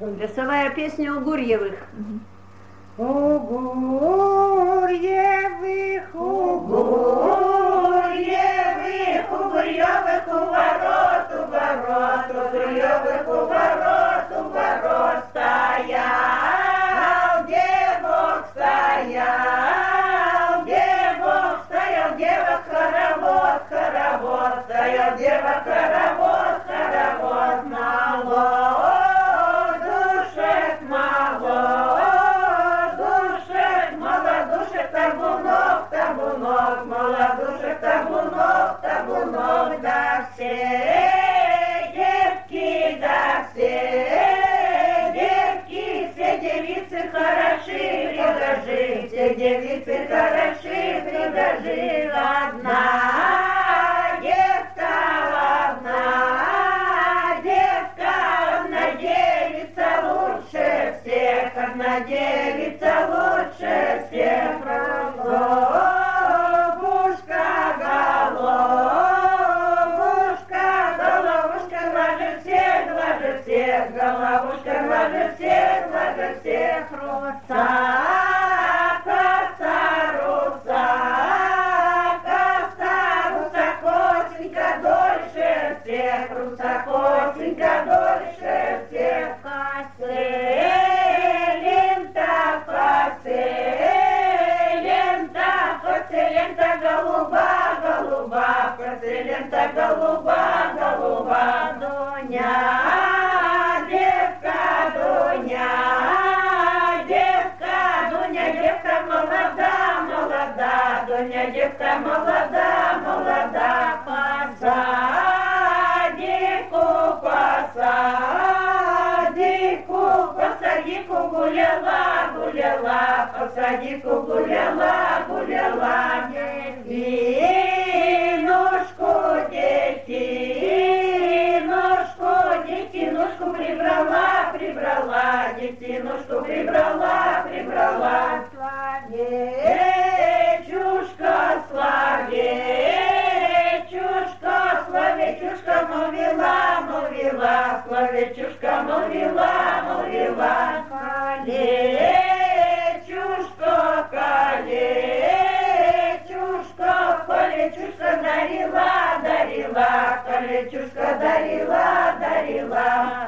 Весовая песня у Гурьевых. У Гурьевых, у Гурьевых, у Гурьевых, у ворот, у Гурьевых, у ворот стоял, где Бог стоял, дева, хоровод, стоял дева, хоровод, молодушек, табунок, да все девки, все девицы хороши, пригожи, одна девка, одна девица лучше всех, одна девица лучше всех, головушка, головушка глажет всех, руса, Косенька дольше всех, лента голуба, Дуня, девка молода, Дуня, девка молода, по садику гуляла, детинушку прибрала, Словечушка молвила, колечушка дарила,